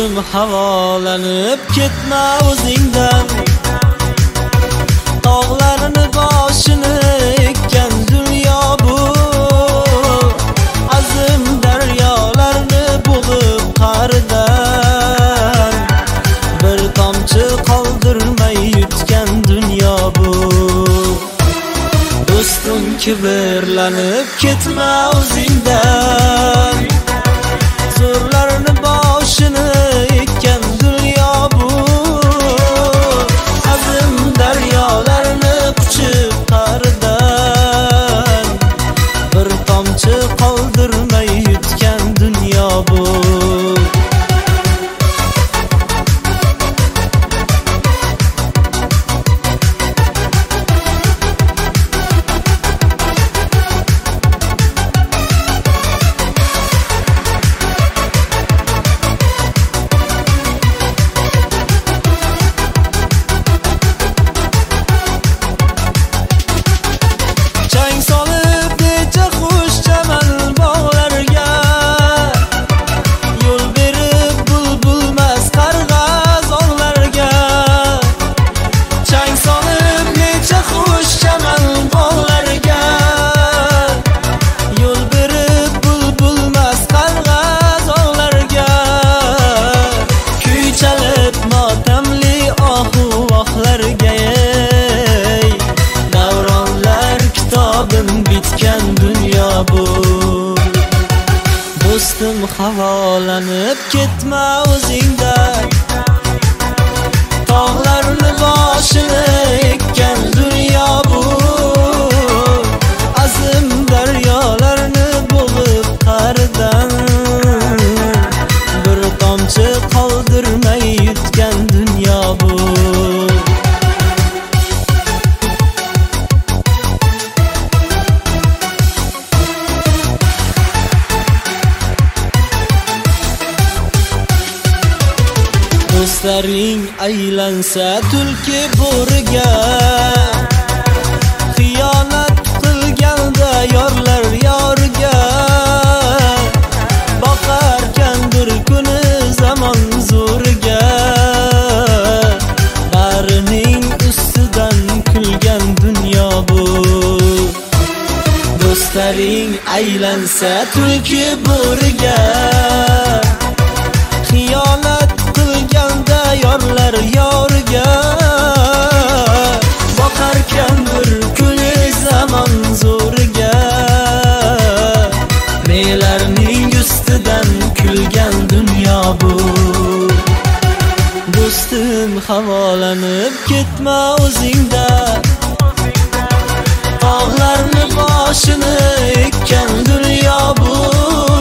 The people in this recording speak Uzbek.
Do'stim havolanib ketma o'zingdan, tog'larni boshini ekkan dunyo bu. Azim daryolarni bo'g'ib qa'ridan, bir tomchi qoldirmay yutgan dunyo bu. Do'stim kibrlanib ketma o'zingdan, zo'rlarni boshini ekkan dunyo bu. Azim daryolarni quchib qa'ridan, bir tomchi qoldirmay yutgan dunyo bu. Bitgan dunyo bu. Do'stim havolanib ketma o'zingdan, tog'larni boshini ekkan dunyo bu. Azim daryolarni bo'g'ib qa'ridan, bir tomchi qoldirmay yutgan dunyo bu. Do'stlaring aylansa tulki bo'riga, xiyonat qilganda yorlar yoriga, boqarkan bir kuni zamon zo'riga, barining ustidan kulgan dunyo bu. Do'stlaring aylansa tulki bo'riga, xiyonat qilganda yorlar yoriga, boqarkan bir kuni zamon zo'riga, nelarning ustidan kulgan dunyo bu. Do'stim havolanib ketma o'zingdan, tog'larni boshini ekkan dunyo bu.